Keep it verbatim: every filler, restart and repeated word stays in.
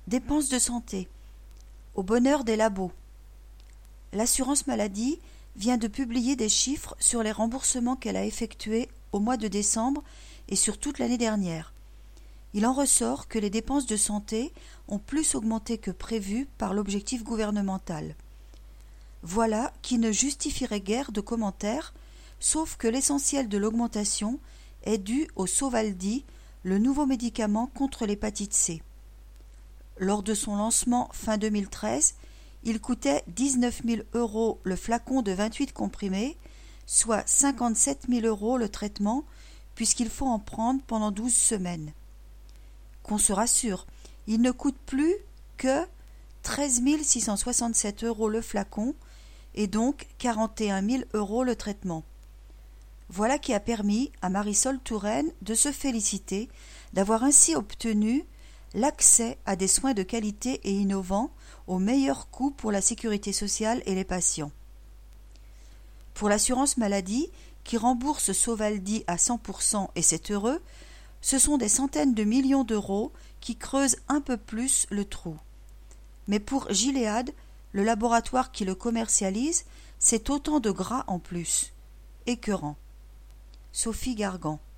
Dépenses de santé. Au bonheur des labos. L'assurance maladie vient de publier des chiffres sur les remboursements qu'elle a effectués au mois de décembre et sur toute l'année dernière. Il en ressort que les dépenses de santé ont plus augmenté que prévu par l'objectif gouvernemental. Voilà qui ne justifierait guère de commentaires, sauf que l'essentiel de l'augmentation est dû au Sovaldi, le nouveau médicament contre l'hépatite C. Lors de son lancement fin deux mille treize, il coûtait dix-neuf mille euros le flacon de vingt-huit comprimés, soit cinquante-sept mille euros le traitement, puisqu'il faut en prendre pendant douze semaines. Qu'on se rassure, il ne coûte plus que treize mille six cent soixante-sept euros le flacon et donc quarante et un mille euros le traitement. Voilà qui a permis à Marisol Touraine de se féliciter d'avoir ainsi obtenu l'accès à des soins de qualité et innovants au meilleur coût pour la sécurité sociale et les patients. Pour l'assurance maladie, qui rembourse Sovaldi à cent pour cent et c'est heureux, ce sont des centaines de millions d'euros qui creusent un peu plus le trou. Mais pour Gilead, le laboratoire qui le commercialise, c'est autant de gras en plus. Écœurant. Sophie Gargan.